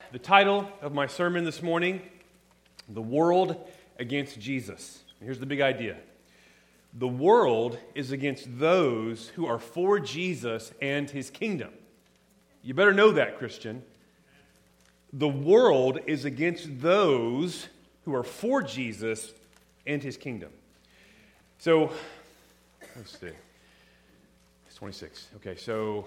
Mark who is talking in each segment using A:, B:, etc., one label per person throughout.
A: The title of my sermon this morning, The World Against Jesus. And here's the big idea. The world is against those who are for Jesus and His kingdom. You better know that, Christian. The world is against those who are for Jesus and His kingdom. So, let's see. It's 26. Okay, so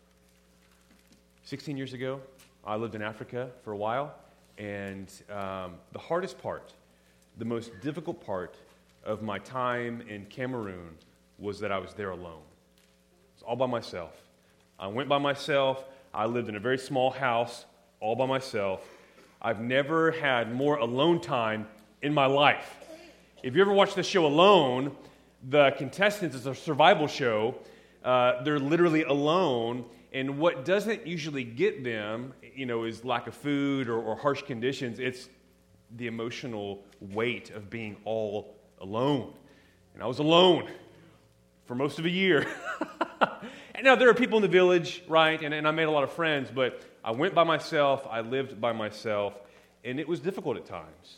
A: 16 years ago, I lived in Africa for a while, and the hardest part, the most difficult part of my time in Cameroon was that I was there alone. It was all by myself. I went by myself. I lived in a very small house, all by myself. I've never had more alone time in my life. If you ever watch the show Alone, the contestants, it's a survival show. They're literally alone, and what doesn't usually get them, is lack of food or harsh conditions. It's the emotional weight of being all alone. And I was alone for most of a year. And now there are people in the village, right? And I made a lot of friends, but I went by myself, I lived by myself, and it was difficult at times.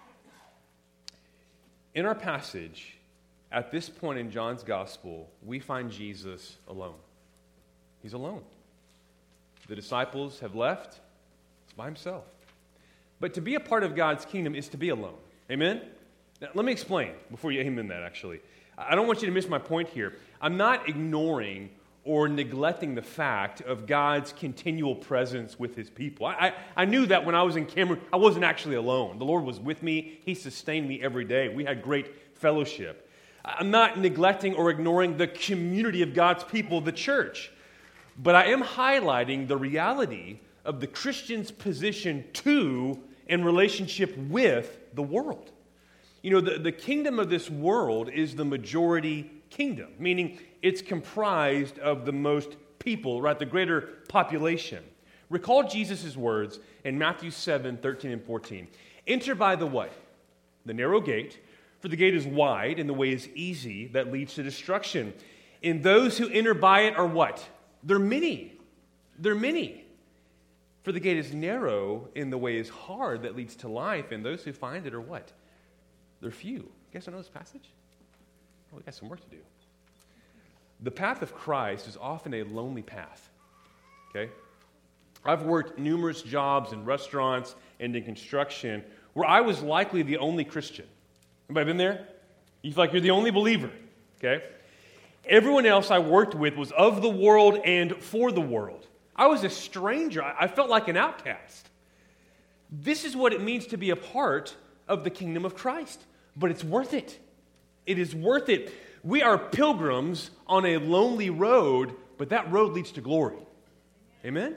A: In our passage, at this point in John's gospel, we find Jesus alone. He's alone. The disciples have left. He's by himself. But to be a part of God's kingdom is to be alone. Amen? Now, let me explain before you amen that, actually. I don't want you to miss my point here. I'm not ignoring or neglecting the fact of God's continual presence with His people. I knew that when I was in Cameroon, I wasn't actually alone. The Lord was with me. He sustained me every day. We had great fellowship. I'm not neglecting or ignoring the community of God's people, the church. But I am highlighting the reality of the Christian's position to and relationship with the world. The kingdom of this world is the majority kingdom, meaning it's comprised of the most people, right? The greater population. Recall Jesus' words in Matthew 7, 13 and 14. Enter by the what? The narrow gate, for the gate is wide and the way is easy that leads to destruction. And those who enter by it are what? They're many. They're many. For the gate is narrow and the way is hard that leads to life, and those who find it are what? They're few. You guys know this passage? Oh, we got some work to do. The path of Christ is often a lonely path. Okay? I've worked numerous jobs in restaurants and in construction where I was likely the only Christian. Anybody been there? You feel like you're the only believer. Okay? Everyone else I worked with was of the world and for the world. I was a stranger. I felt like an outcast. This is what it means to be a part of the kingdom of Christ. But it's worth it. It is worth it. We are pilgrims on a lonely road, but that road leads to glory. Amen?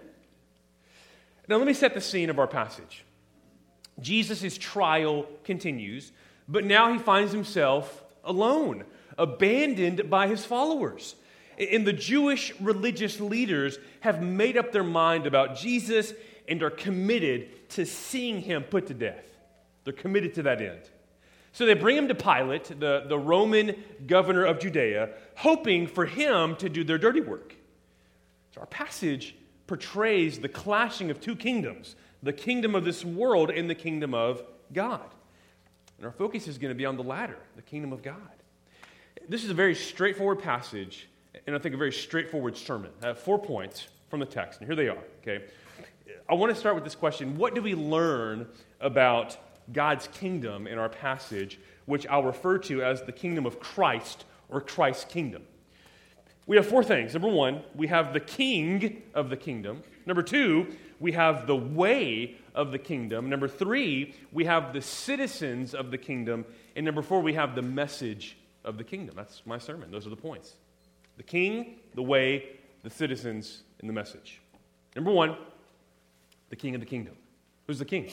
A: Now let me set the scene of our passage. Jesus' trial continues, but now he finds himself alone, abandoned by his followers. And the Jewish religious leaders have made up their mind about Jesus and are committed to seeing him put to death. They're committed to that end. So they bring him to Pilate, the Roman governor of Judea, hoping for him to do their dirty work. So our passage portrays the clashing of two kingdoms, the kingdom of this world and the kingdom of God. And our focus is going to be on the latter, the kingdom of God. This is a very straightforward passage, and I think a very straightforward sermon. I have 4 points from the text, and here they are. Okay, I want to start with this question. What do we learn about God's kingdom in our passage, which I'll refer to as the kingdom of Christ or Christ's kingdom? We have 4 things. Number 1, we have the king of the kingdom. Number 2, we have the way of the kingdom. Number 3, we have the citizens of the kingdom. And number 4, we have the message of the kingdom. That's my sermon. Those are the points. The king, the way, the citizens, and the message. Number 1, the king of the kingdom. Who's the king?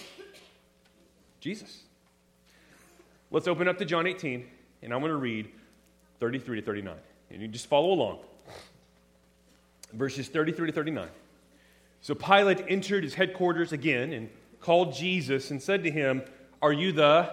A: Jesus. Let's open up to John 18, and I'm going to read 33 to 39. And you just follow along. Verses 33 to 39. So Pilate entered his headquarters again and called Jesus and said to him, Are you the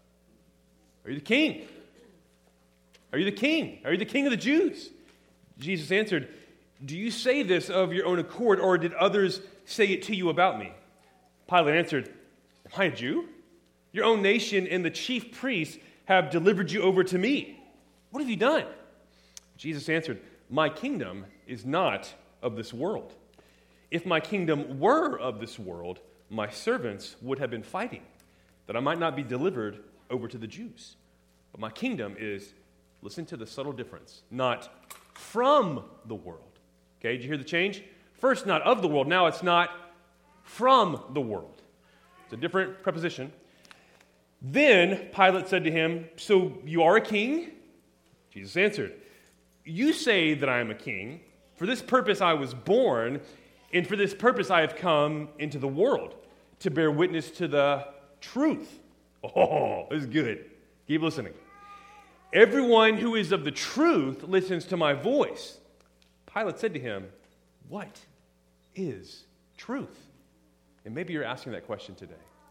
A: king? Are you the king? Are you the king of the Jews? Jesus answered, Do you say this of your own accord, or did others say it to you about me? Pilate answered, am I a Jew? Your own nation and the chief priests have delivered you over to me. What have you done? Jesus answered, my kingdom is not of this world. If my kingdom were of this world, my servants would have been fighting, that I might not be delivered over to the Jews. But my kingdom is, listen to the subtle difference, not from the world. Okay, did you hear the change? First, not of the world. Now it's not from the world. It's a different preposition. Then Pilate said to him, so you are a king? Jesus answered, you say that I am a king. For this purpose I was born, and for this purpose I have come into the world, to bear witness to the truth. Oh, this is good. Keep listening. Everyone who is of the truth listens to my voice. Pilate said to him, what is truth? And maybe you're asking that question today.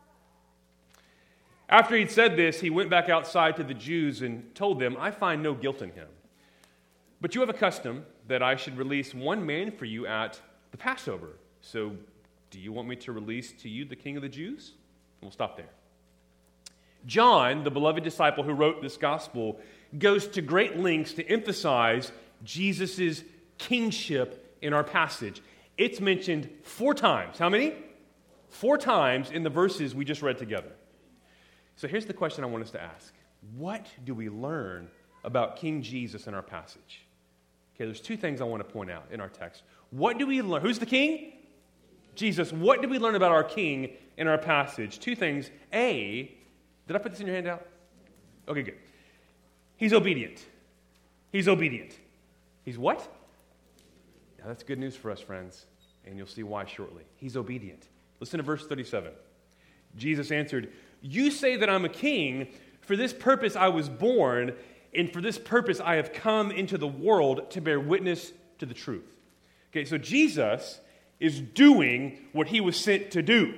A: After he'd said this, he went back outside to the Jews and told them, I find no guilt in him. But you have a custom that I should release one man for you at the Passover. So do you want me to release to you the King of the Jews? We'll stop there. John, the beloved disciple who wrote this gospel, goes to great lengths to emphasize Jesus' kingship in our passage. It's mentioned 4 times. How many? 4 times in the verses we just read together. So here's the question I want us to ask. What do we learn about King Jesus in our passage? Okay, there's 2 things I want to point out in our text. What do we learn? Who's the king? Jesus. What do we learn about our king in our passage? 2 things. A, did I put this in your handout? Okay, good. He's obedient. He's obedient. He's what? Now that's good news for us, friends, and you'll see why shortly. He's obedient. Listen to verse 37. Jesus answered, you say that I'm a king. For this purpose I was born, and for this purpose I have come into the world to bear witness to the truth. Okay, so Jesus is doing what he was sent to do.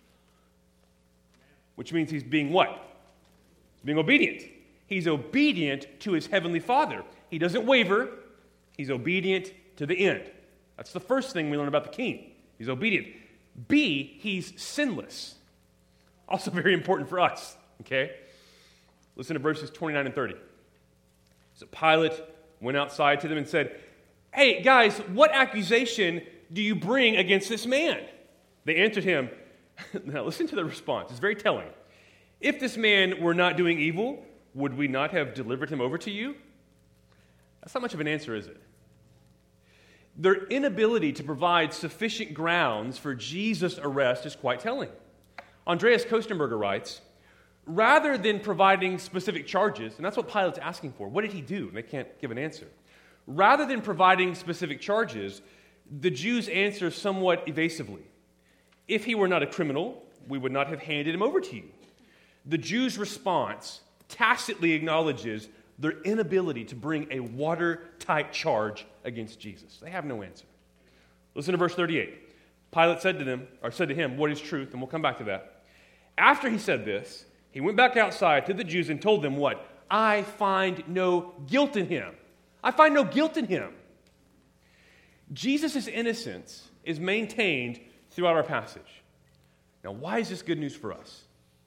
A: Which means he's being what? He's being obedient. He's obedient to his heavenly Father. He doesn't waver. He's obedient to the end. That's the first thing we learn about the king. He's obedient. B, he's sinless. Also very important for us, okay? Listen to verses 29 and 30. So Pilate went outside to them and said, hey, guys, what accusation do you bring against this man? They answered him. Now listen to the response. It's very telling. If this man were not doing evil, would we not have delivered him over to you? That's not much of an answer, is it? Their inability to provide sufficient grounds for Jesus' arrest is quite telling. Andreas Kostenberger writes, rather than providing specific charges, and that's what Pilate's asking for, what did he do? And they can't give an answer. Rather than providing specific charges, the Jews answer somewhat evasively. If he were not a criminal, we would not have handed him over to you. The Jews' response tacitly acknowledges their inability to bring a watertight charge against Jesus. They have no answer. Listen to verse 38. Pilate said to him, what is truth? And we'll come back to that. After he said this, he went back outside to the Jews and told them what? I find no guilt in him. I find no guilt in him. Jesus' innocence is maintained throughout our passage. Now, why is this good news for us?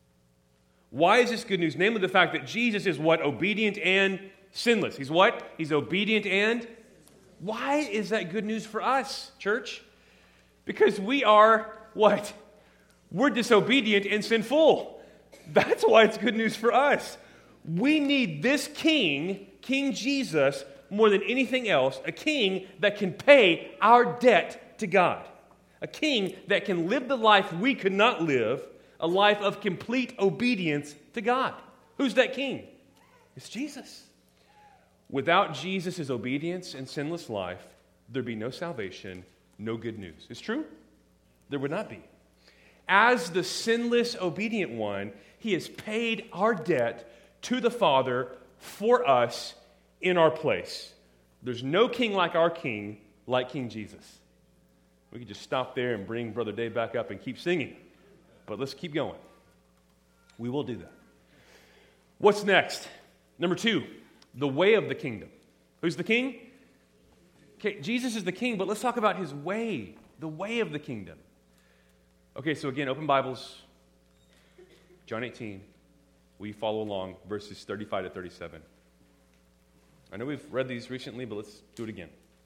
A: Why is this good news? Namely, the fact that Jesus is what? Obedient and sinless. He's what? He's obedient and... Why is that good news for us, church? Because we are what? We're disobedient and sinful. That's why it's good news for us. We need this king, King Jesus, more than anything else, a king that can pay our debt to God. A king that can live the life we could not live, a life of complete obedience to God. Who's that king? It's Jesus. Without Jesus' obedience and sinless life, there'd be no salvation, no good news. It's true? There would not be. As the sinless, obedient one, he has paid our debt to the Father for us in our place. There's no king like our king, like King Jesus. We could just stop there and bring Brother Dave back up and keep singing. But let's keep going. We will do that. What's next? Number 2, the way of the kingdom. Who's the king? Okay, Jesus is the king, but let's talk about his way, the way of the kingdom. Okay, so again, open Bibles, John 18. We follow along, verses 35 to 37. I know we've read these recently, but let's do it again.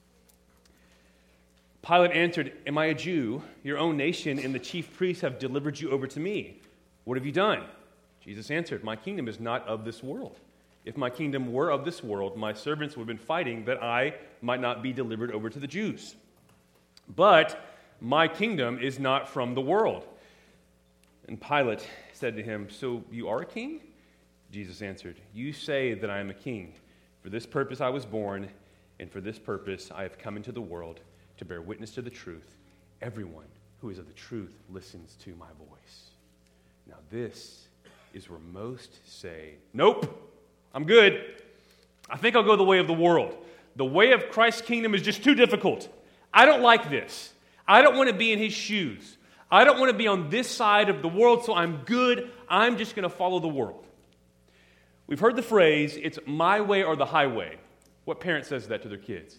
A: Pilate answered, "Am I a Jew? Your own nation and the chief priests have delivered you over to me. What have you done?" Jesus answered, "My kingdom is not of this world. If my kingdom were of this world, my servants would have been fighting that I might not be delivered over to the Jews. But my kingdom is not from the world." And Pilate said to him, "So you are a king?" Jesus answered, "You say that I am a king. For this purpose I was born, and for this purpose I have come into the world, to bear witness to the truth. Everyone who is of the truth listens to my voice." Now this is where most say, "Nope, I'm good. I think I'll go the way of the world. The way of Christ's kingdom is just too difficult. I don't like this. I don't want to be in his shoes. I don't want to be on this side of the world, so I'm good. I'm just going to follow the world." We've heard the phrase, "It's my way or the highway." What parent says that to their kids?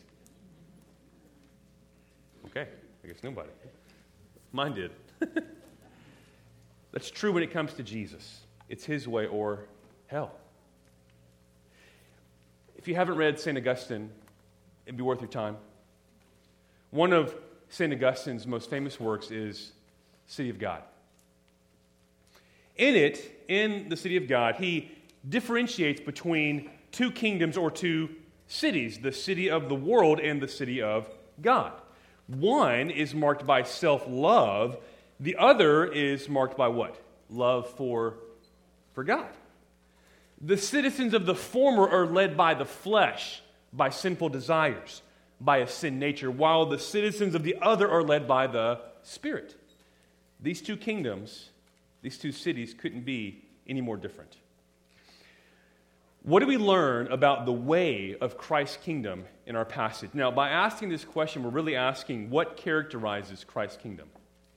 A: Okay, I guess nobody. Mine did. That's true when it comes to Jesus. It's his way or hell. If you haven't read St. Augustine, it'd be worth your time. One of St. Augustine's most famous works is City of God. In the City of God, he differentiates between two kingdoms or two cities, the city of the world and the city of God. One is marked by self-love. The other is marked by what? Love for God. The citizens of the former are led by the flesh, by sinful desires, by a sin nature, while the citizens of the other are led by the Spirit. These two kingdoms, these two cities couldn't be any more different. What do we learn about the way of Christ's kingdom in our passage? Now, by asking this question, we're really asking what characterizes Christ's kingdom?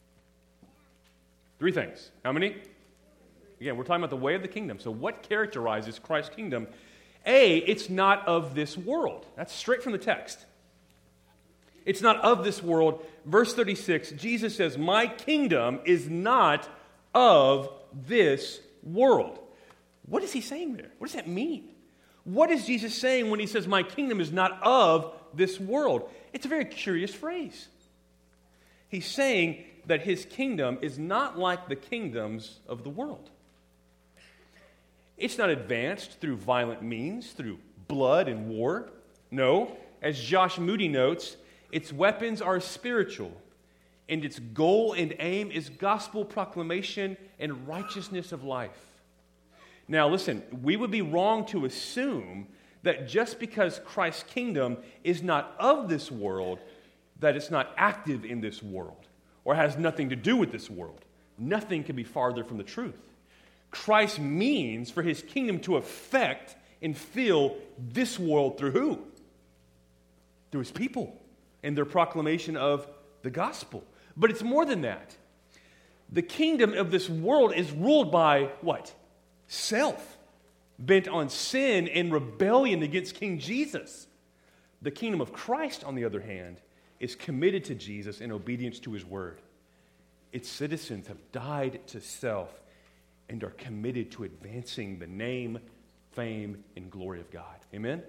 A: Three things. How many? Again, we're talking about the way of the kingdom. So what characterizes Christ's kingdom? A, it's not of this world. That's straight from the text. It's not of this world. Verse 36, Jesus says, "My kingdom is not of this world." What is he saying there? What does that mean? What is Jesus saying when he says, "My kingdom is not of this world"? It's a very curious phrase. He's saying that his kingdom is not like the kingdoms of the world. It's not advanced through violent means, through blood and war. No, as Josh Moody notes, its weapons are spiritual, and its goal and aim is gospel proclamation and righteousness of life. Now listen, we would be wrong to assume that just because Christ's kingdom is not of this world, that it's not active in this world, or has nothing to do with this world. Nothing can be farther from the truth. Christ means for his kingdom to affect and fill this world through who? Through his people and their proclamation of the gospel. But it's more than that. The kingdom of this world is ruled by what? Self, bent on sin and rebellion against King Jesus. The kingdom of Christ, on the other hand, is committed to Jesus in obedience to his word. Its citizens have died to self and are committed to advancing the name, fame, and glory of God. Amen?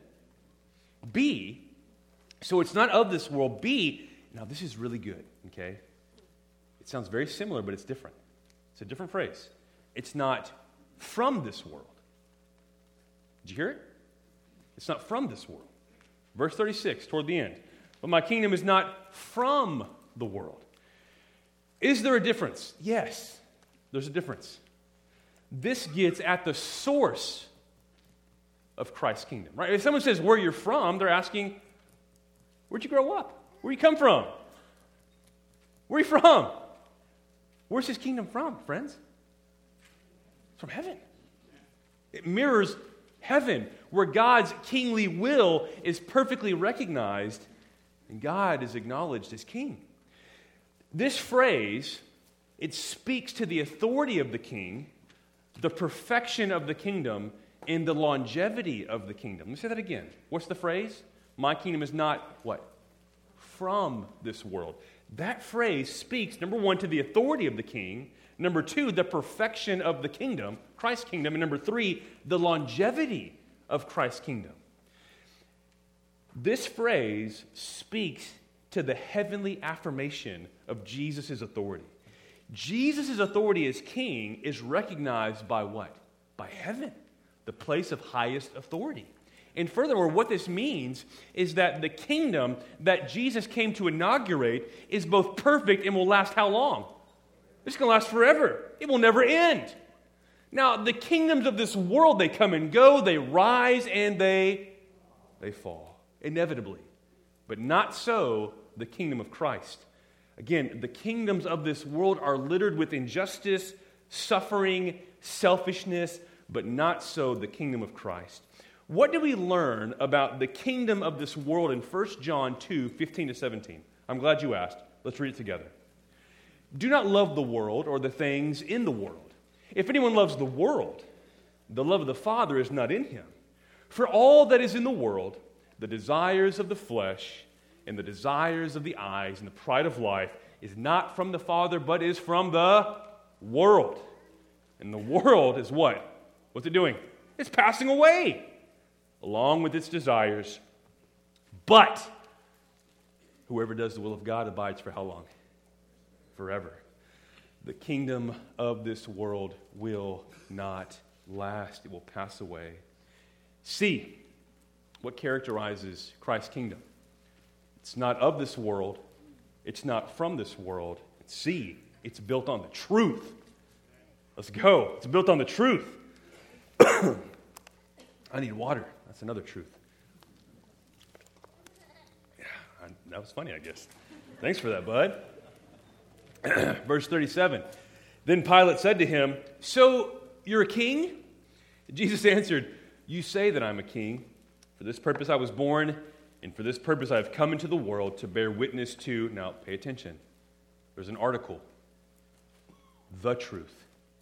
A: B, so it's not of this world. B, now this is really good, okay? It sounds very similar, but it's different. It's a different phrase. It's not from this world. Did you hear it? It's not from this world. Verse 36, toward the end. "But my kingdom is not from the world." Is there a difference? Yes, there's a difference. This gets at the source of Christ's kingdom, right? If someone says where you're from, they're asking, where'd you grow up? Where you come from? Where are you from? Where's his kingdom from, friends? It's from heaven. It mirrors heaven, where God's kingly will is perfectly recognized and God is acknowledged as king. This phrase, it speaks to the authority of the king, the perfection of the kingdom, and the longevity of the kingdom. Let me say that again. What's the phrase? My kingdom is not what? From this world. That phrase speaks, number one, to the authority of the king, number two, the perfection of the kingdom, Christ's kingdom, and number three, the longevity of Christ's kingdom. This phrase speaks to the heavenly affirmation of Jesus' authority. Jesus' authority as king is recognized by what? By heaven, the place of highest authority. And furthermore, what this means is that the kingdom that Jesus came to inaugurate is both perfect and will last how long? It's going to last forever. It will never end. Now, the kingdoms of this world, they come and go, they rise and they fall, inevitably. But not so the kingdom of Christ. Again, the kingdoms of this world are littered with injustice, suffering, selfishness, but not so the kingdom of Christ. What do we learn about the kingdom of this world in 1 John 2, 15 to 17? I'm glad you asked. Let's read it together. Do not love the world or the things in the world. If anyone loves the world, the love of the Father is not in him. For all that is in the world, the desires of the flesh and the desires of the eyes and the pride of life is not from the Father, but is from the world. And the world is what? What's it doing? It's passing away, along with its desires. But whoever does the will of God abides for how long? Forever. The kingdom of this world will not last. It will pass away. C, what characterizes Christ's kingdom? It's not of this world. It's not from this world. C, it's built on the truth. Let's go. It's built on the truth. I need water. That's another truth. Yeah, that was funny, I guess. Thanks for that, bud. Verse 37. Then Pilate said to him, "So you're a king?" Jesus answered, "You say that I'm a king. For this purpose I was born, and for this purpose I have come into the world to bear witness to," now pay attention, there's an article, "the truth."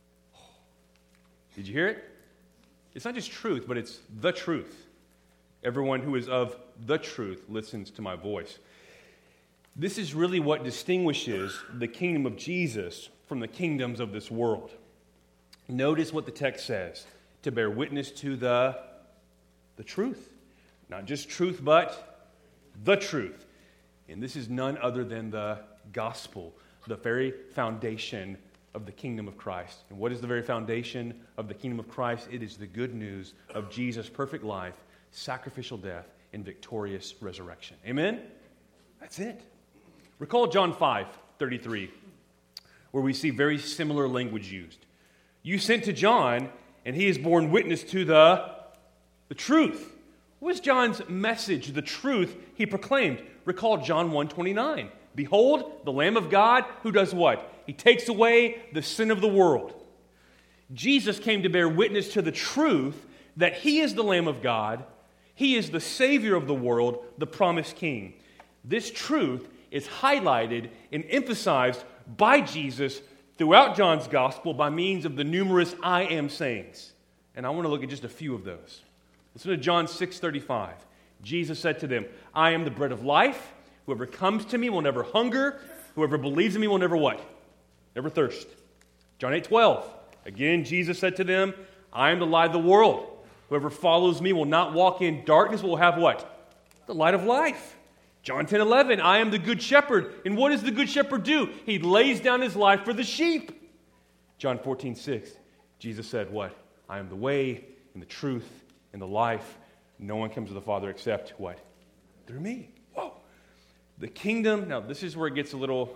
A: Did you hear it? It's not just truth, but it's the truth. Everyone who is of the truth listens to my voice. This is really what distinguishes the kingdom of Jesus from the kingdoms of this world. Notice what the text says, to bear witness to the truth. Not just truth, but the truth. And this is none other than the gospel, the very foundation of the kingdom of Christ. And what is the very foundation of the kingdom of Christ? It is the good news of Jesus' perfect life, sacrificial death, and victorious resurrection. Amen? That's it. Recall John 5:33, where we see very similar language used. You sent to John, and he has borne witness to the truth. What was John's message, the truth he proclaimed? Recall John 1:29. Behold, the Lamb of God, who does what? He takes away the sin of the world. Jesus came to bear witness to the truth that he is the Lamb of God, he is the Savior of the world, the promised King. This truth is highlighted and emphasized by Jesus throughout John's gospel by means of the numerous I am sayings. And I want to look at just a few of those. Listen to John 6:35. Jesus said to them, I am the bread of life. Whoever comes to me will never hunger. Whoever believes in me will never what? Never thirst. John 8:12. Again, Jesus said to them, I am the light of the world. Whoever follows me will not walk in darkness, but will have what? The light of life. John 10:11. I am the good shepherd. And what does the good shepherd do? He lays down his life for the sheep. John 14:6. Jesus said what? I am the way and the truth and the life. No one comes to the Father except what? Through me. Whoa. The kingdom, now this is where it gets a little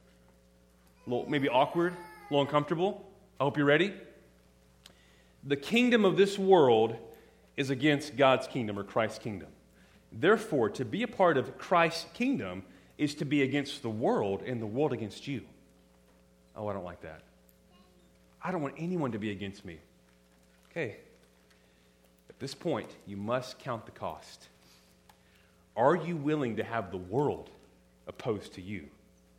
A: maybe awkward, a little uncomfortable. I hope you're ready. The kingdom of this world is against God's kingdom or Christ's kingdom. Therefore, to be a part of Christ's kingdom is to be against the world and the world against you. Oh, I don't like that. I don't want anyone to be against me. Okay. At this point, you must count the cost. Are you willing to have the world opposed to you?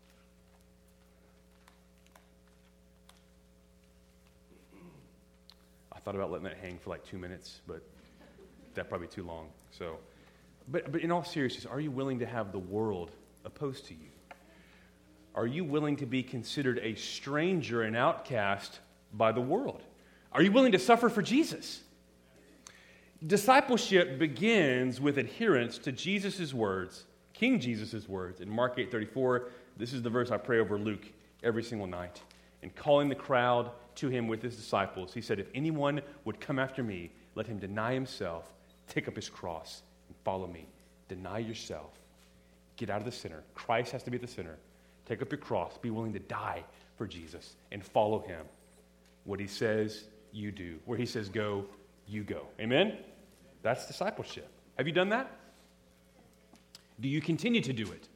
A: I thought about letting that hang for like 2 minutes, but that'd probably be too long. But in all seriousness, are you willing to have the world opposed to you? are you willing to be considered a stranger and outcast by the world? Are you willing to suffer for Jesus? Discipleship begins with adherence to Jesus' words, King Jesus' words. In Mark 8:34, this is the verse I pray over Luke every single night. And calling the crowd to him with his disciples, he said, if anyone would come after me, let him deny himself, take up his cross, and follow me. Deny yourself. Get out of the center. Christ has to be at the center. Take up your cross. Be willing to die for Jesus and follow him. What he says, you do. Where he says go, you go. Amen? That's discipleship. Have you done that? Do you continue to do it?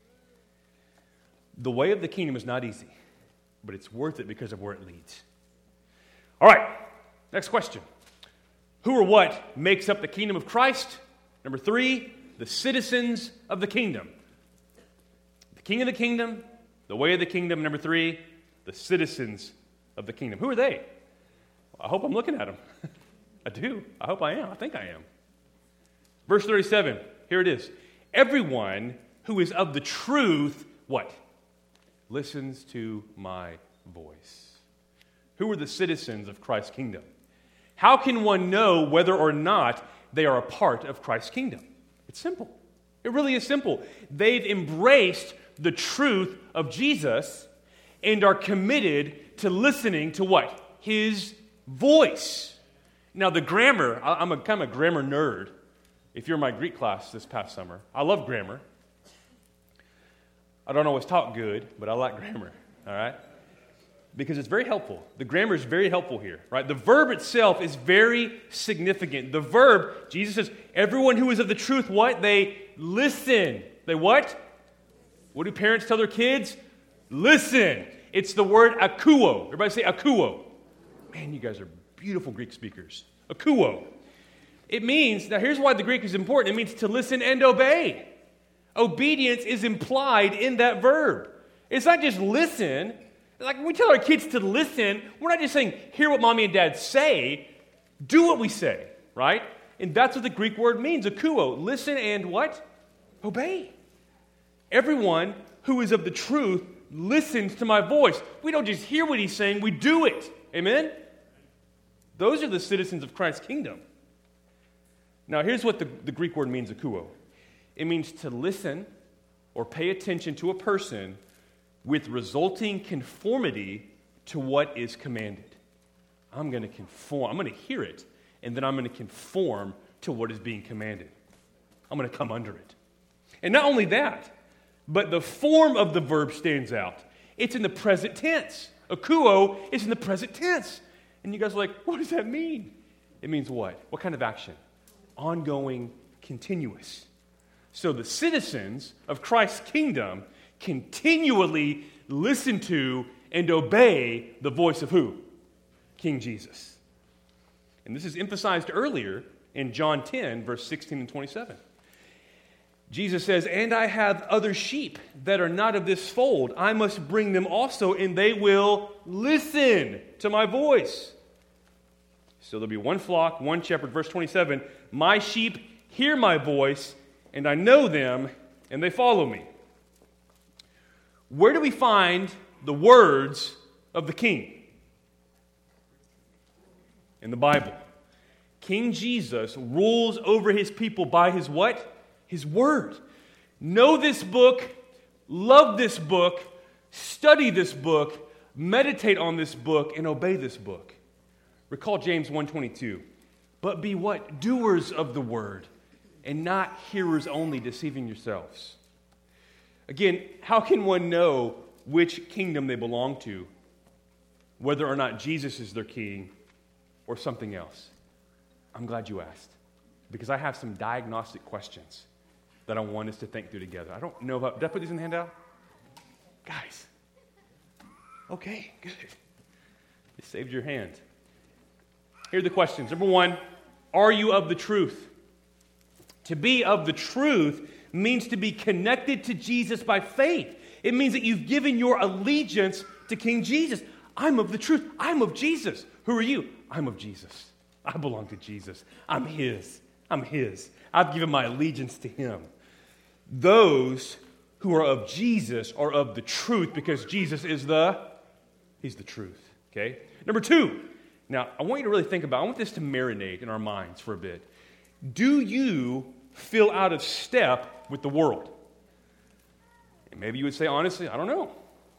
A: The way of the kingdom is not easy, but it's worth it because of where it leads. All right, next question. Who or what makes up the kingdom of Christ? Number 3, the citizens of the kingdom. The king of the kingdom, the way of the kingdom. Number 3, the citizens of the kingdom. Who are they? I hope I'm looking at them. I do. I hope I am. I think I am. Verse 37, here it is. Everyone who is of the truth, what? Listens to my voice. Who are the citizens of Christ's kingdom? How can one know whether or not they are a part of Christ's kingdom? It's simple. It really is simple. They've embraced the truth of Jesus and are committed to listening to what? His voice. Now, the grammar, I'm a kind of a grammar nerd. If you're in my Greek class this past summer, I love grammar. I don't always talk good, but I like grammar, all right? Because it's very helpful. The grammar is very helpful here, right? The verb itself is very significant. The verb, Jesus says, everyone who is of the truth, what? They listen. They what? What do parents tell their kids? Listen. It's the word akouo. Everybody say akouo. Man, you guys are beautiful Greek speakers. Akouo. It means, now here's why the Greek is important. It means to listen and obey. Obedience is implied in that verb. It's not just listen. Like when we tell our kids to listen, we're not just saying, hear what mommy and dad say, do what we say, right? And that's what the Greek word means, akouo. Listen and what? Obey. Everyone who is of the truth listens to my voice. We don't just hear what he's saying, we do it. Amen? Those are the citizens of Christ's kingdom. Now, here's what the Greek word means, akouo. It means to listen or pay attention to a person with resulting conformity to what is commanded. I'm going to conform. I'm going to hear it, and then I'm going to conform to what is being commanded. I'm going to come under it. And not only that, but the form of the verb stands out. It's in the present tense. Akouo is in the present tense. And you guys are like, what does that mean? It means what? What kind of action? Ongoing, continuous. So the citizens of Christ's kingdom continually listen to and obey the voice of who? King Jesus. And this is emphasized earlier in John 10, verse 16 and 27. Jesus says, and I have other sheep that are not of this fold. I must bring them also, and they will listen to my voice. So there'll be one flock, one shepherd. Verse 27, my sheep hear my voice, and I know them, and they follow me. Where do we find the words of the king? In the Bible. King Jesus rules over his people by his what? His word. Know this book, love this book, study this book, meditate on this book, and obey this book. Recall James 1:22. But be what? Doers of the word, and not hearers only, deceiving yourselves. Again, how can one know which kingdom they belong to, whether or not Jesus is their king or something else? I'm glad you asked, because I have some diagnostic questions that I want us to think through together. I don't know about, did I put these in the handout? Guys. Okay, good. You saved your hand. Here are the questions. Number 1, are you of the truth? To be of the truth means to be connected to Jesus by faith. It means that you've given your allegiance to King Jesus. I'm of the truth. I'm of Jesus. Who are you? I'm of Jesus. I belong to Jesus. I'm His. I'm His. I've given my allegiance to Him. Those who are of Jesus are of the truth, because Jesus is He's the truth. Okay? Number 2. Now, I want you to really think about, I want this to marinate in our minds for a bit. Do you feel out of step with the world? And maybe you would say, honestly, I don't know.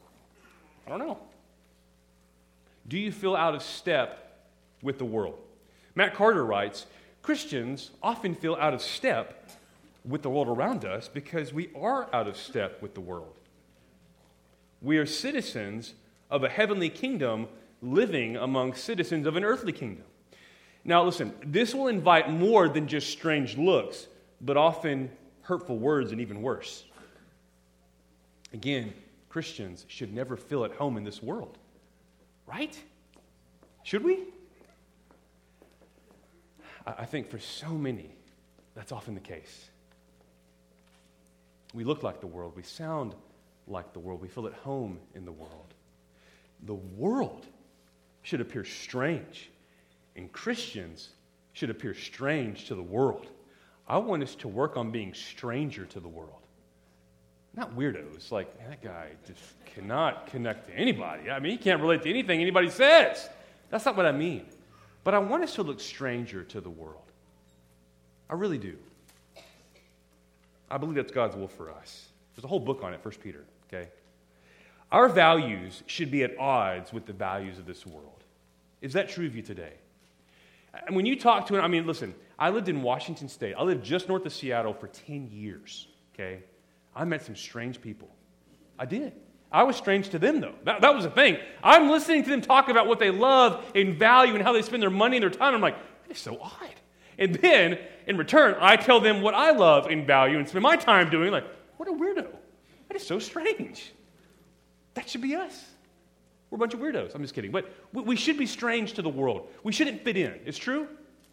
A: Do you feel out of step with the world? Matt Carter writes, Christians often feel out of step with the world around us because we are out of step with the world. We are citizens of a heavenly kingdom living among citizens of an earthly kingdom. Now listen, this will invite more than just strange looks, but often hurtful words and even worse. Again, Christians should never feel at home in this world. Right? Should we? I think for so many, that's often the case. We look like the world. We sound like the world. We feel at home in the world. The world should appear strange, and Christians should appear strange to the world. I want us to work on being stranger to the world. Not weirdos, like, man, that guy just cannot connect to anybody. I mean, he can't relate to anything anybody says. That's not what I mean. But I want us to look stranger to the world. I really do. I believe that's God's will for us. There's a whole book on it, 1 Peter, okay? Our values should be at odds with the values of this world. Is that true of you today? And when you talk to, listen, I lived in Washington State. I lived just north of Seattle for 10 years, okay? I met some strange people. I did. I was strange to them, though. That was the thing. I'm listening to them talk about what they love and value and how they spend their money and their time. I'm like, that is so odd. And then, in return, I tell them what I love and value and spend my time doing. Like, what a weirdo. That is so strange. That should be us. We're a bunch of weirdos. I'm just kidding. But we should be strange to the world. We shouldn't fit in. It's true?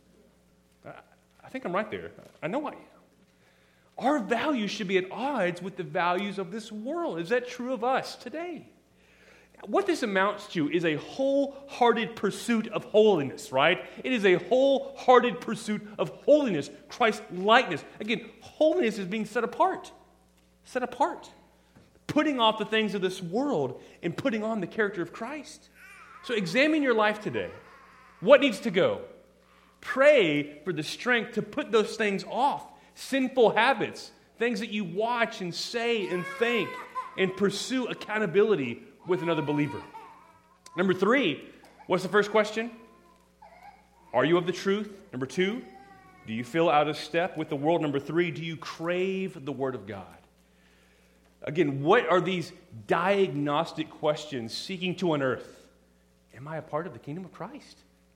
A: I think I'm right there. I know I am. Our values should be at odds with the values of this world. Is that true of us today? What this amounts to is a wholehearted pursuit of holiness, right? It is a wholehearted pursuit of holiness, Christ-likeness. Again, holiness is being set apart. Set apart. Putting off the things of this world and putting on the character of Christ. So examine your life today. What needs to go? Pray for the strength to put those things off. Sinful habits, things that you watch and say and think, and pursue accountability with another believer. Number 3, what's the first question? Are you of the truth? Number 2, do you feel out of step with the world? Number 3, do you crave the Word of God? Again, what are these diagnostic questions seeking to unearth? Am I a part of the kingdom of Christ?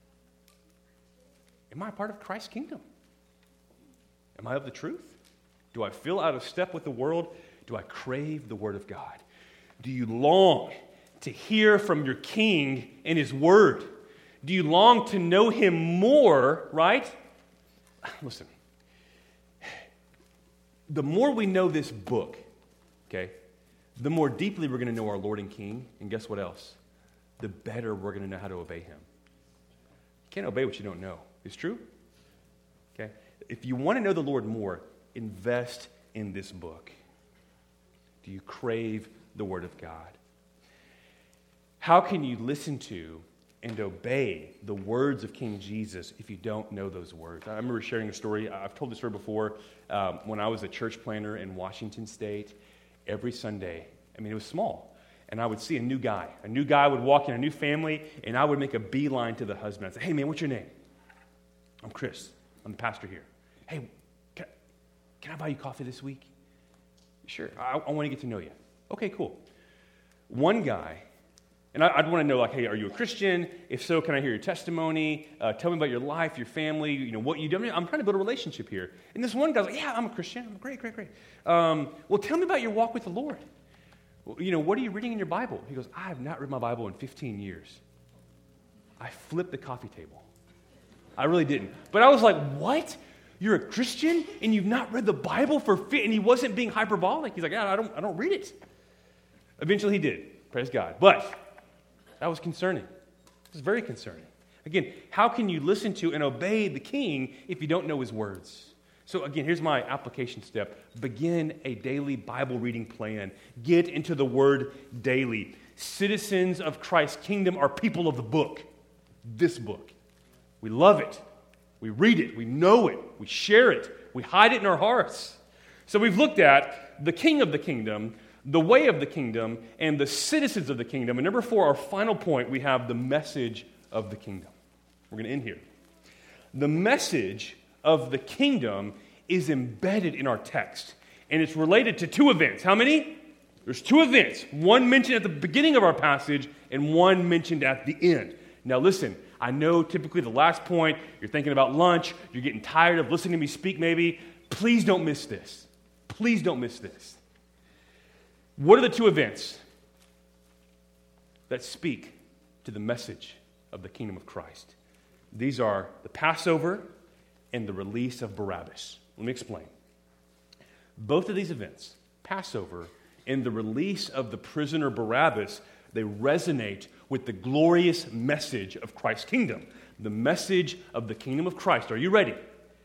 A: Am I a part of Christ's kingdom? Am I of the truth? Do I feel out of step with the world? Do I crave the Word of God? Do you long to hear from your King and His Word? Do you long to know Him more, right? Listen, the more we know this book, okay, the more deeply we're going to know our Lord and King, and guess what else? The better we're going to know how to obey Him. You can't obey what you don't know. It's true? Okay? If you want to know the Lord more, invest in this book. Do you crave the Word of God? How can you listen to and obey the words of King Jesus if you don't know those words? I remember sharing a story. I've told this story before. When I was a church planner in Washington State, every Sunday, it was small, and I would see a new guy. A new guy would walk in, a new family, and I would make a beeline to the husband. I'd say, hey, man, what's your name? I'm Chris. I'm the pastor here. Hey, can I buy you coffee this week? Sure. I want to get to know you. Okay, cool. One guy, and I'd want to know, like, hey, are you a Christian? If so, can I hear your testimony? Tell me about your life, your family, what you do. I'm trying to build a relationship here. And this one guy's like, yeah, I'm a Christian. I'm great. Well, tell me about your walk with the Lord. Well, what are you reading in your Bible? He goes, I have not read my Bible in 15 years. I flipped the coffee table. I really didn't. But I was like, what? You're a Christian and you've not read the Bible and he wasn't being hyperbolic. He's like, yeah, I don't read it. Eventually he did. Praise God. But that was concerning. It was very concerning. Again, how can you listen to and obey the King if you don't know His words? So again, here's my application step. Begin a daily Bible reading plan. Get into the Word daily. Citizens of Christ's kingdom are people of the book. This book. We love it. We read it. We know it. We share it. We hide it in our hearts. So we've looked at the king of the kingdom, the way of the kingdom, and the citizens of the kingdom. And number 4, our final point, we have the message of the kingdom. We're going to end here. The message of the kingdom is embedded in our text, and it's related to 2 events. How many? There's 2 events. One mentioned at the beginning of our passage, and one mentioned at the end. Now listen, I know typically the last point, you're thinking about lunch, you're getting tired of listening to me speak maybe. Please don't miss this. Please don't miss this. What are the 2 events that speak to the message of the kingdom of Christ? These are the Passover and the release of Barabbas. Let me explain. Both of these events, Passover and the release of the prisoner Barabbas, they resonate with the glorious message of Christ's kingdom. The message of the kingdom of Christ. Are you ready?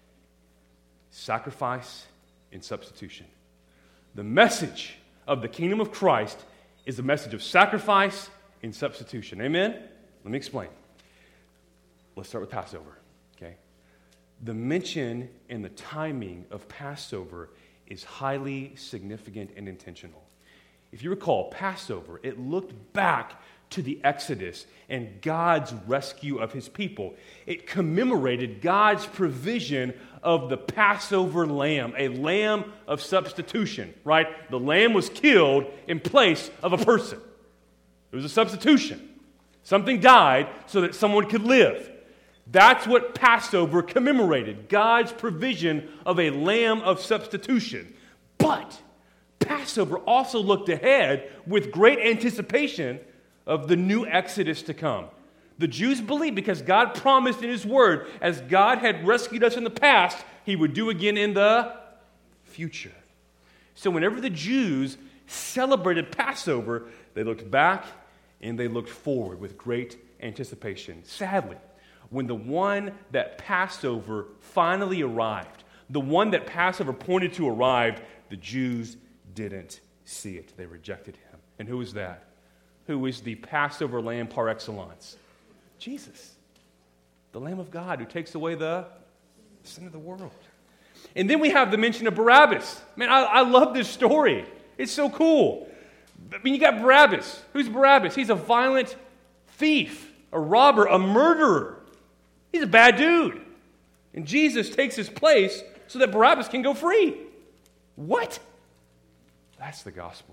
A: Sacrifice and substitution. The message of the kingdom of Christ is a message of sacrifice and substitution. Amen? Let me explain. Let's start with Passover. Okay? The mention and the timing of Passover is highly significant and intentional. If you recall, Passover, it looked back to the Exodus and God's rescue of his people. It commemorated God's provision of the Passover lamb, a lamb of substitution, right? The lamb was killed in place of a person. It was a substitution. Something died so that someone could live. That's what Passover commemorated, God's provision of a lamb of substitution. But Passover also looked ahead with great anticipation of the new Exodus to come. The Jews believed because God promised in his word, as God had rescued us in the past, he would do again in the future. So whenever the Jews celebrated Passover, they looked back and they looked forward with great anticipation. Sadly, when the one that Passover finally arrived, the one that Passover pointed to arrived, the Jews didn't see it. They rejected him. And who is that? Who is the Passover lamb par excellence? Jesus, the Lamb of God who takes away the sin of the world. And then we have the mention of Barabbas. Man, I love this story. It's so cool. I mean, you got Barabbas. Who's Barabbas? He's a violent thief, a robber, a murderer. He's a bad dude. And Jesus takes his place so that Barabbas can go free. What? That's the gospel.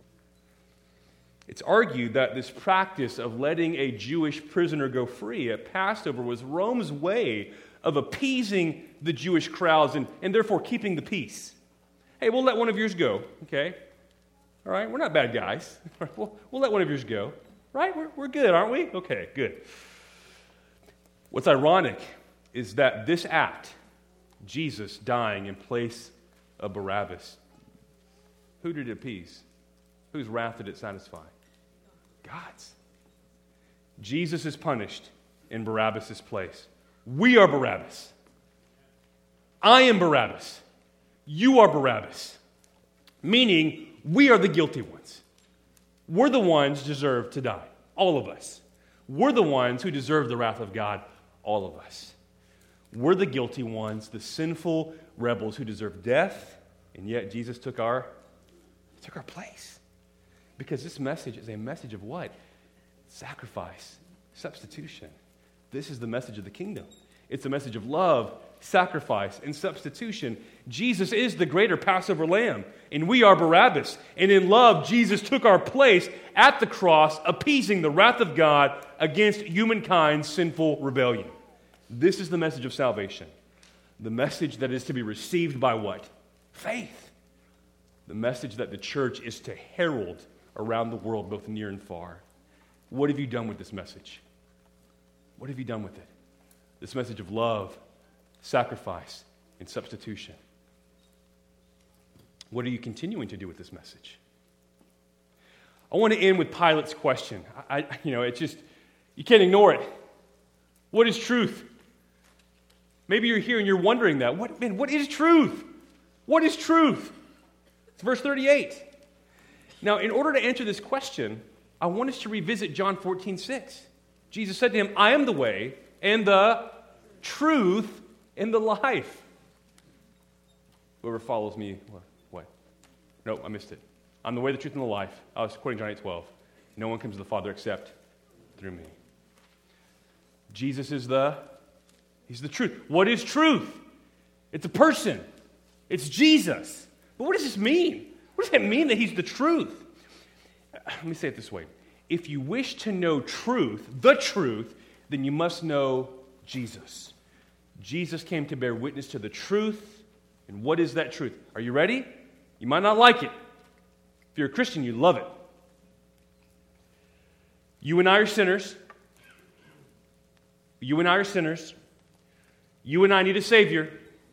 A: It's argued that this practice of letting a Jewish prisoner go free at Passover was Rome's way of appeasing the Jewish crowds and therefore keeping the peace. Hey, we'll let one of yours go, okay? All right, we're not bad guys. We'll let one of yours go, right? We're good, aren't we? Okay, good. What's ironic is that this act, Jesus dying in place of Barabbas, who did it appease? Whose wrath did it satisfy? God's. Jesus is punished in Barabbas' place. We are Barabbas. I am Barabbas. You are Barabbas. Meaning, we are the guilty ones. We're the ones who deserve to die. All of us. We're the ones who deserve the wrath of God. All of us. We're the guilty ones, the sinful rebels who deserve death, and yet Jesus took our place. Because this message is a message of what? Sacrifice, substitution. This is the message of the kingdom. It's a message of love, sacrifice, and substitution. Jesus is the greater Passover lamb, and we are Barabbas. And in love, Jesus took our place at the cross, appeasing the wrath of God against humankind's sinful rebellion. This is the message of salvation. The message that is to be received by what? Faith. The message that the church is to herald around the world, both near and far. What have you done with this message? What have you done with it? This message of love, sacrifice, and substitution. What are you continuing to do with this message? I want to end with Pilate's question. It's just, you can't ignore it. What is truth? Maybe you're here and you're wondering that. What is truth? What is truth? It's verse 38. Now, in order to answer this question, I want us to revisit John 14:6. Jesus said to him, I am the way and the truth and the life. Whoever follows me, what? No, I missed it. I'm the way, the truth, and the life. I was quoting John 8:12. No one comes to the Father except through me. Jesus is He's the truth. What is truth? It's a person. It's Jesus. But what does this mean? What does it mean that He's the truth? Let me say it this way. If you wish to know truth, the truth, then you must know Jesus. Jesus came to bear witness to the truth. And what is that truth? Are you ready? You might not like it. If you're a Christian, you love it. You and I are sinners. You and I are sinners. You and I need a Savior.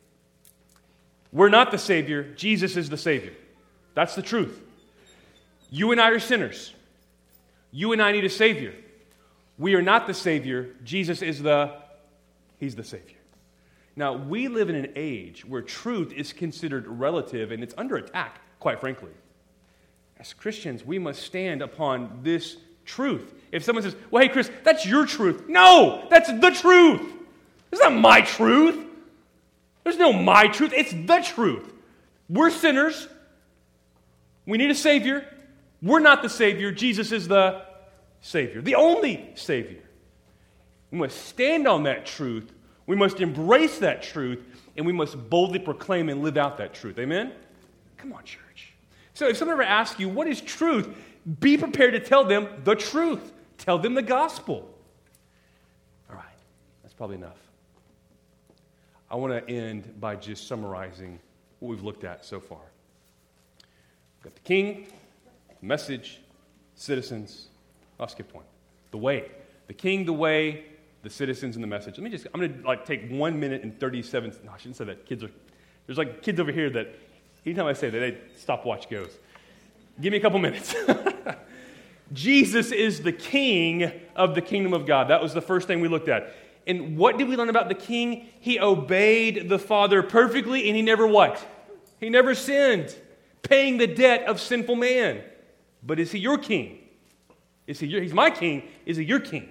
A: We're not the Savior. Jesus is the Savior. That's the truth. You and I are sinners. You and I need a Savior. We are not the Savior. Jesus is He's the Savior. Now, we live in an age where truth is considered relative and it's under attack, quite frankly. As Christians, we must stand upon this truth. If someone says, well, hey, Chris, that's your truth. No, that's the truth. It's not my truth. There's no my truth. It's the truth. We're sinners. We need a Savior. We're not the Savior. Jesus is the Savior, the only Savior. We must stand on that truth. We must embrace that truth, and we must boldly proclaim and live out that truth. Amen? Come on, church. So if someone ever asks you, what is truth? Be prepared to tell them the truth. Tell them the gospel. All right, that's probably enough. I want to end by just summarizing what we've looked at so far. We've got the king, the message, citizens. I skipped one. The way. The king, the way, the citizens, and the message. I'm going to take 1 minute and 37. No, I shouldn't say that. There's kids over here that anytime I say that, they stopwatch goes. Give me a couple minutes. Jesus is the king of the kingdom of God. That was the first thing we looked at. And what did we learn about the king? He obeyed the Father perfectly, and he never what? He never sinned, paying the debt of sinful man. But is he your king? He's my king. Is he your king?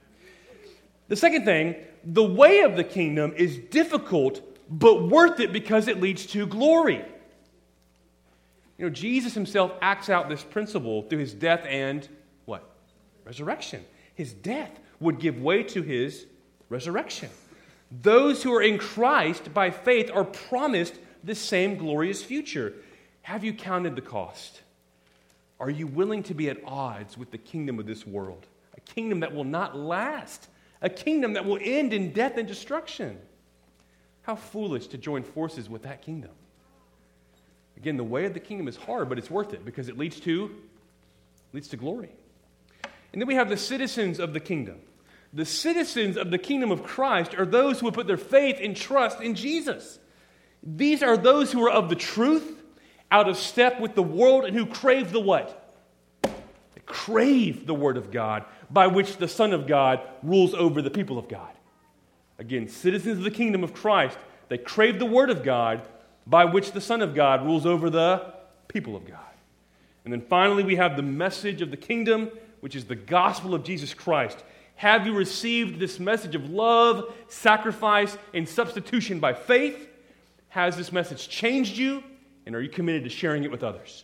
A: The second thing, the way of the kingdom is difficult, but worth it because it leads to glory. You know, Jesus himself acts out this principle through his death and what? Resurrection. His death would give way to his resurrection. Those who are in Christ by faith are promised the same glorious future. Have you counted the cost? Are you willing to be at odds with the kingdom of this world? A kingdom that will not last. A kingdom that will end in death and destruction. How foolish to join forces with that kingdom. Again, the way of the kingdom is hard, but it's worth it because it leads to glory. And then we have the citizens of the kingdom. The citizens of the kingdom of Christ are those who have put their faith and trust in Jesus. These are those who are of the truth, out of step with the world, and who crave the what? They crave the word of God, by which the Son of God rules over the people of God. Again, citizens of the kingdom of Christ, they crave the word of God, by which the Son of God rules over the people of God. And then finally, we have the message of the kingdom, which is the gospel of Jesus Christ. Have you received this message of love, sacrifice, and substitution by faith? Has this message changed you? And are you committed to sharing it with others?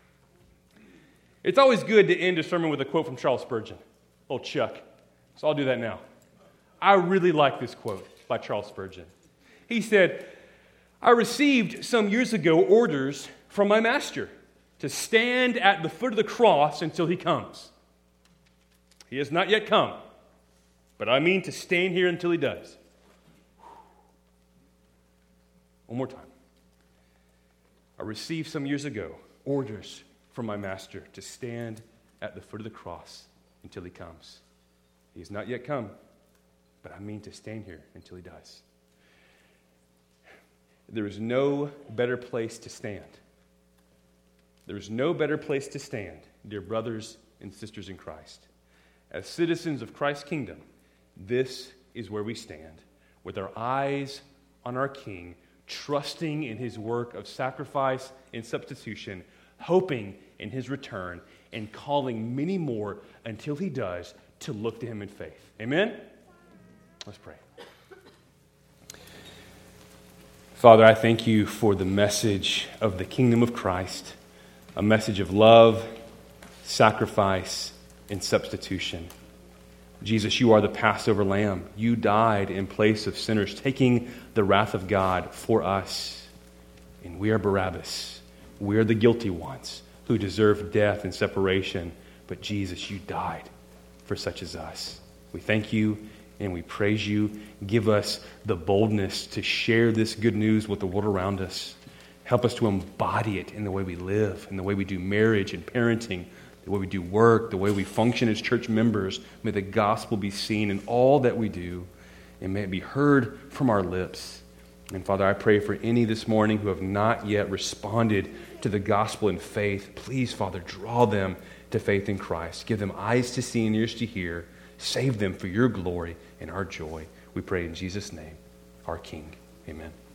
A: It's always good to end a sermon with a quote from Charles Spurgeon. Oh, Chuck. So I'll do that now. I really like this quote by Charles Spurgeon. He said, I received some years ago orders from my master to stand at the foot of the cross until he comes. He has not yet come, but I mean to stand here until he does. One more time. I received some years ago orders from my master to stand at the foot of the cross until he comes. He has not yet come, but I mean to stand here until he does. There is no better place to stand. There is no better place to stand, dear brothers and sisters in Christ. As citizens of Christ's kingdom, this is where we stand, with our eyes on our King, trusting in his work of sacrifice and substitution, hoping in his return, and calling many more until he does to look to him in faith. Amen? Let's pray. Father, I thank you for the message of the kingdom of Christ, a message of love, sacrifice, and substitution. Jesus, you are the Passover lamb. You died in place of sinners, taking the wrath of God for us. And we are Barabbas. We are the guilty ones who deserve death and separation. But Jesus, you died for such as us. We thank you and we praise you. Give us the boldness to share this good news with the world around us. Help us to embody it in the way we live, in the way we do marriage and parenting, the way we do work, the way we function as church members. May the gospel be seen in all that we do, and may it be heard from our lips. And Father, I pray for any this morning who have not yet responded to the gospel in faith. Please, Father, draw them to faith in Christ. Give them eyes to see and ears to hear. Save them for your glory and our joy. We pray in Jesus' name, our King. Amen.